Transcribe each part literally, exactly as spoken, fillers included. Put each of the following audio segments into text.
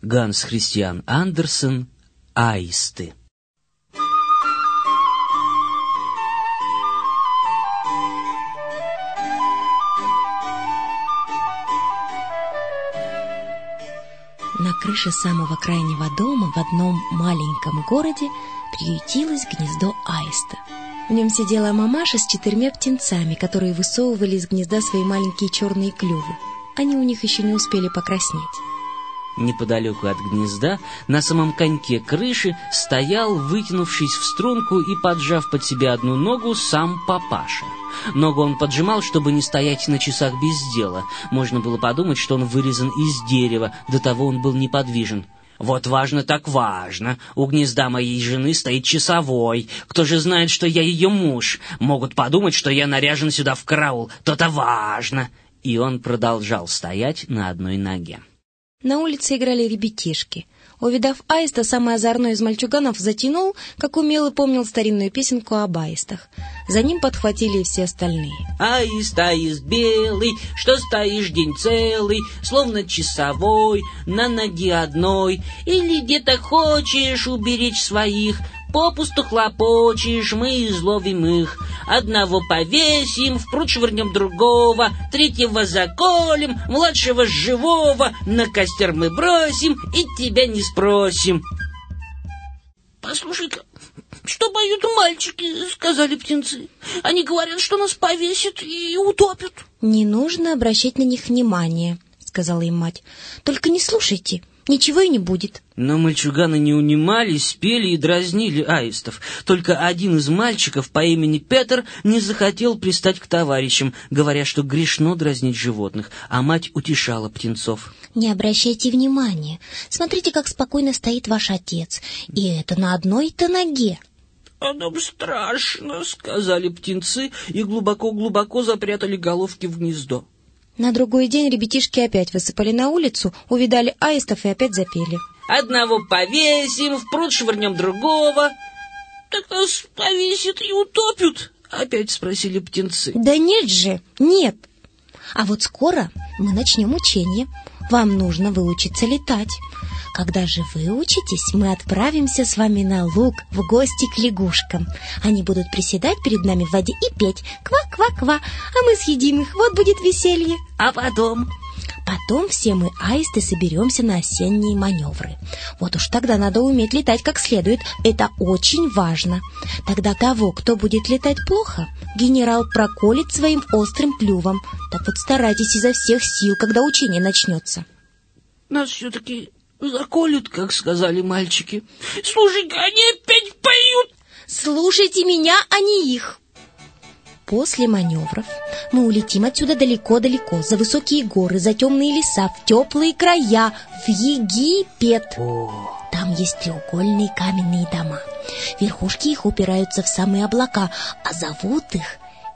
Ганс Христиан Андерсен «Аисты». На крыше самого крайнего дома в одном маленьком городе приютилось гнездо аиста. В нем сидела мамаша с четырьмя птенцами, которые высовывали из гнезда свои маленькие черные клювы. Они у них еще не успели покраснеть. Неподалеку от гнезда, на самом коньке крыши, стоял, вытянувшись в струнку и поджав под себя одну ногу, сам папаша. Ногу он поджимал, чтобы не стоять на часах без дела. Можно было подумать, что он вырезан из дерева, до того он был неподвижен. «Вот важно так важно. У гнезда моей жены стоит часовой. Кто же знает, что я ее муж? Могут подумать, что я наряжен сюда в караул. То-то важно!» И он продолжал стоять на одной ноге. На улице играли ребятишки. Увидав аиста, самый озорной из мальчуганов затянул, как умел и помнил старинную песенку об аистах. За ним подхватили и все остальные. «Аист, аист белый, что стоишь день целый, словно часовой, на ноге одной, или где-то хочешь уберечь своих, попусту хлопочешь, мы изловим их. Одного повесим, впруд швырнем другого, третьего заколем, младшего живого, на костер мы бросим и тебя не спросим». «Послушай-ка, что поют мальчики?» — сказали птенцы. «Они говорят, что нас повесят и утопят». «Не нужно обращать на них внимания», — сказала им мать. «Только не слушайте, ничего и не будет». Но мальчуганы не унимались, пели и дразнили аистов. Только один из мальчиков по имени Петр не захотел пристать к товарищам, говоря, что грешно дразнить животных, а мать утешала птенцов. «Не обращайте внимания. Смотрите, как спокойно стоит ваш отец. И это на одной-то ноге». «А нам страшно», — сказали птенцы и глубоко-глубоко запрятали головки в гнездо. На другой день ребятишки опять высыпали на улицу, увидали аистов и опять запели. «Одного повесим, впруд швырнем другого». «Так нас повесят и утопят?» — опять спросили птенцы. «Да нет же, нет. А вот скоро мы начнем учение. Вам нужно выучиться летать. Когда же выучитесь, мы отправимся с вами на луг в гости к лягушкам. Они будут приседать перед нами в воде и петь «ква-ква-ква», а мы съедим их, вот будет веселье. А потом? Потом все мы, аисты, соберемся на осенние маневры. Вот уж тогда надо уметь летать как следует, это очень важно. Тогда того, кто будет летать плохо, генерал проколет своим острым клювом. Так вот старайтесь изо всех сил, когда учение начнется». «Нас все-таки заколют, как сказали мальчики. Слушай-ка, они опять поют!» «Слушайте меня, а не их!» После маневров мы улетим отсюда далеко-далеко, за высокие горы, за темные леса, в теплые края, в Египет. О. Там есть треугольные каменные дома. Верхушки их упираются в самые облака, а зовут их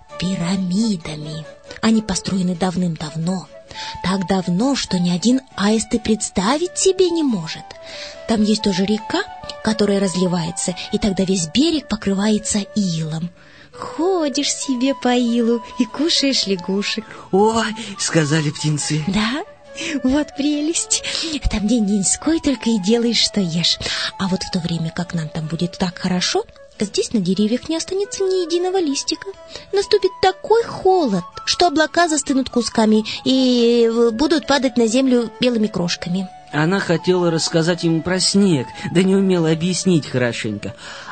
пирамидами. Они построены давным-давно. Так давно, что ни один аист и представить себе не может. Там есть тоже река, которая разливается, и тогда весь берег покрывается илом. Ходишь себе по илу и кушаешь лягушек. «Ой!» — сказали птенцы. «Да? Вот прелесть! Там день-деньской только и делаешь, что ешь. А вот в то время, как нам там будет так хорошо, здесь на деревьях не останется ни единого листика. Наступит такой холод, что облака застынут кусками и будут падать на землю белыми крошками». Она хотела рассказать ему про снег, да не умела объяснить хорошенько.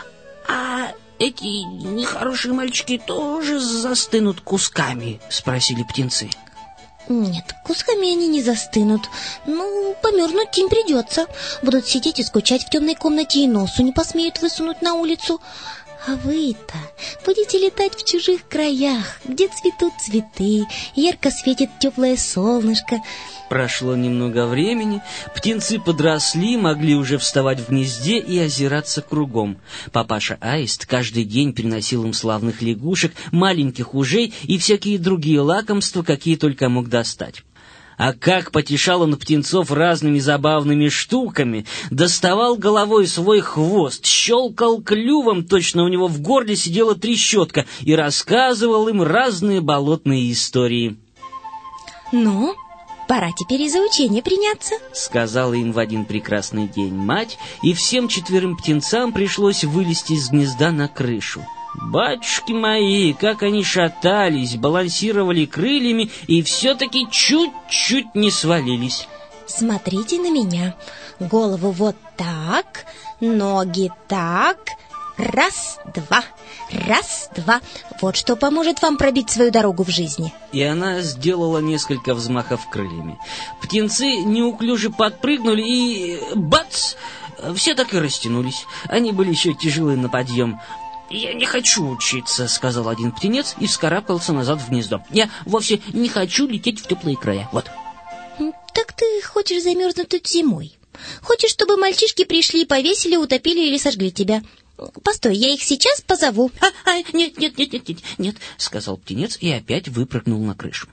«А эти нехорошие мальчики тоже застынут кусками?» — спросили птенцы. «Нет, кусками они не застынут. Ну, померзнуть им придется. Будут сидеть и скучать в темной комнате и носу не посмеют высунуть на улицу. А вы-то будете летать в чужих краях, где цветут цветы, ярко светит теплое солнышко». Прошло немного времени, птенцы подросли, могли уже вставать в гнезде и озираться кругом. Папаша Аист каждый день приносил им славных лягушек, маленьких ужей и всякие другие лакомства, какие только мог достать. А как потешал он птенцов разными забавными штуками, доставал головой свой хвост, щелкал клювом, точно у него в горле сидела трещотка, и рассказывал им разные болотные истории. «Ну, пора теперь и за учение приняться, сказала им в один прекрасный день мать, и всем четверым птенцам пришлось вылезти из гнезда на крышу. Батюшки мои, как они шатались, балансировали крыльями и все-таки чуть-чуть не свалились. Смотрите на меня. Голову вот так, ноги так. Раз, два, раз, два. Вот что поможет вам пробить свою дорогу в жизни. И она сделала несколько взмахов крыльями. Птенцы неуклюже подпрыгнули и... бац! Все так и растянулись. Они были еще тяжелые на подъем. «Я не хочу учиться», — сказал один птенец и вскарабкался назад в гнездо. «Я вовсе не хочу лететь в теплые края. Вот». «Так ты хочешь замерзнуть тут зимой? Хочешь, чтобы мальчишки пришли, повесили, утопили или сожгли тебя? Постой, я их сейчас позову». А, а, «Нет, нет, нет, нет, нет, нет», — сказал птенец и опять выпрыгнул на крышу.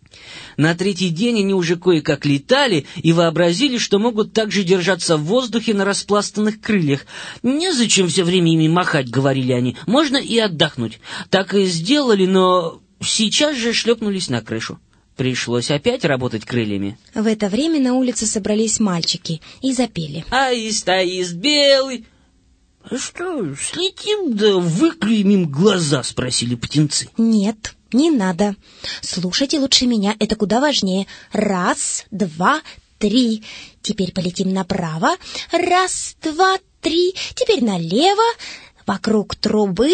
На третий день они уже кое-как летали и вообразили, что могут также держаться в воздухе на распластанных крыльях. «Незачем все время ими махать», — говорили они, — «можно и отдохнуть». Так и сделали, но сейчас же шлепнулись на крышу. Пришлось опять работать крыльями. В это время на улице собрались мальчики и запели. «Аист, аист белый». «А что, слетим да выклюем им глаза?» — спросили птенцы. «Нет, не надо. Слушайте лучше меня, это куда важнее. Раз, два, три. Теперь полетим направо. Раз, два, три. Теперь налево. Вокруг трубы.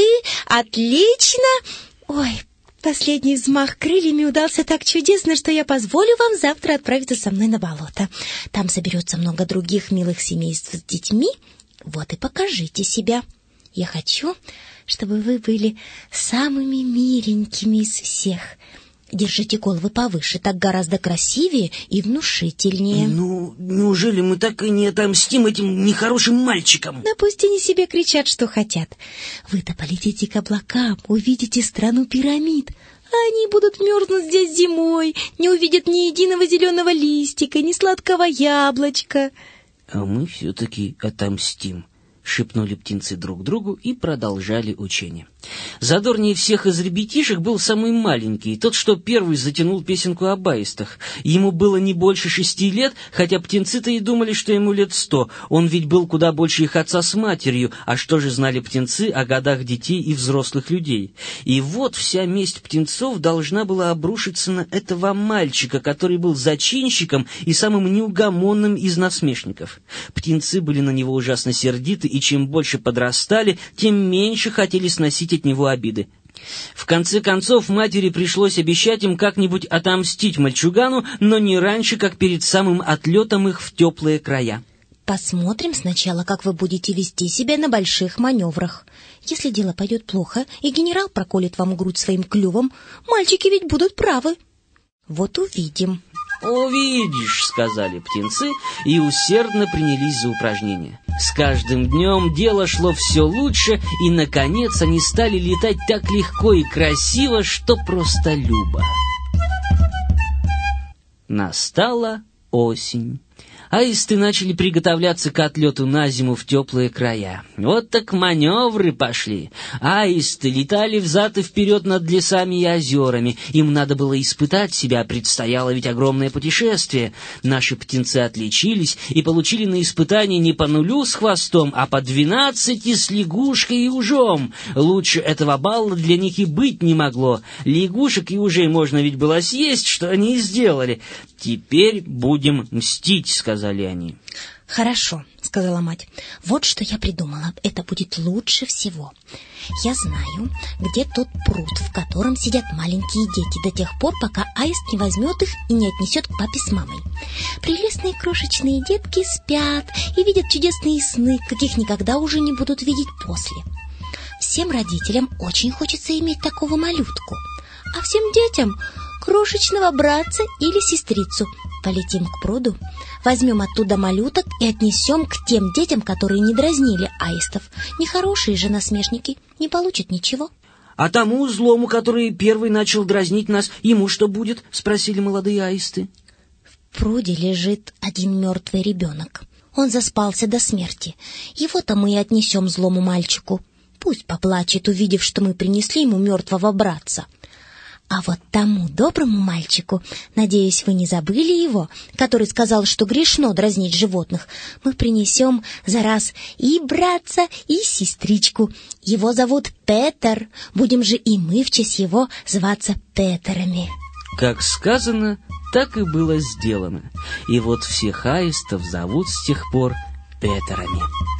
Отлично. Ой, последний взмах крыльями удался так чудесно, что я позволю вам завтра отправиться со мной на болото. Там соберется много других милых семейств с детьми. Вот и покажите себя. Я хочу, чтобы вы были самыми миленькими из всех. Держите головы повыше, так гораздо красивее и внушительнее». «Ну, неужели мы так и не отомстим этим нехорошим мальчикам?» «Да пусть они себе кричат, что хотят. Вы-то полетите к облакам, увидите страну пирамид. Они будут мерзнуть здесь зимой, не увидят ни единого зеленого листика, ни сладкого яблочка». «А мы все-таки отомстим», — шепнули птенцы друг другу и продолжали учение. Задорнее всех из ребятишек был самый маленький, тот, что первый затянул песенку об аистах. Ему было не больше шести лет, хотя птенцы-то и думали, что ему лет сто. Он ведь был куда больше их отца с матерью, а что же знали птенцы о годах детей и взрослых людей? И вот вся месть птенцов должна была обрушиться на этого мальчика, который был зачинщиком и самым неугомонным из насмешников. Птенцы были на него ужасно сердиты, и чем больше подрастали, тем меньше хотели сносить от него обиды. В конце концов, матери пришлось обещать им как-нибудь отомстить мальчугану, но не раньше, как перед самым отлетом их в теплые края. «Посмотрим сначала, как вы будете вести себя на больших маневрах. Если дело пойдет плохо, и генерал проколет вам грудь своим клювом, мальчики ведь будут правы. Вот увидим». «Увидишь», — сказали птенцы и усердно принялись за упражнения. С каждым днем дело шло все лучше, и, наконец, они стали летать так легко и красиво, что просто любо. Настала осень. Аисты начали приготовляться к отлету на зиму в теплые края. Вот так маневры пошли. Аисты летали взад и вперед над лесами и озерами. Им надо было испытать себя, предстояло ведь огромное путешествие. Наши птенцы отличились и получили на испытание не по нулю с хвостом, а по двенадцати с лягушкой и ужом. Лучше этого балла для них и быть не могло. Лягушек и ужей можно ведь было съесть, что они и сделали. «Теперь будем мстить», — сказали они. «Хорошо», — сказала мать. «Вот что я придумала. Это будет лучше всего. Я знаю, где тот пруд, в котором сидят маленькие дети, до тех пор, пока аист не возьмет их и не отнесет к папе с мамой. Прелестные крошечные детки спят и видят чудесные сны, каких никогда уже не будут видеть после. Всем родителям очень хочется иметь такого малютку, а всем детям крошечного братца или сестрицу. Полетим к пруду, возьмем оттуда малюток и отнесем к тем детям, которые не дразнили аистов. Нехорошие же насмешники не получат ничего». «А тому злому, который первый начал дразнить нас, ему что будет?» — спросили молодые аисты. «В пруде лежит один мертвый ребенок. Он заспался до смерти. Его-то мы и отнесем злому мальчику. Пусть поплачет, увидев, что мы принесли ему мертвого братца. А вот тому доброму мальчику, надеюсь, вы не забыли его, который сказал, что грешно дразнить животных, мы принесем за раз и братца, и сестричку. Его зовут Петер. Будем же и мы в честь его зваться Петерами. Как сказано, так и было сделано. И вот всех аистов зовут с тех пор Петерами.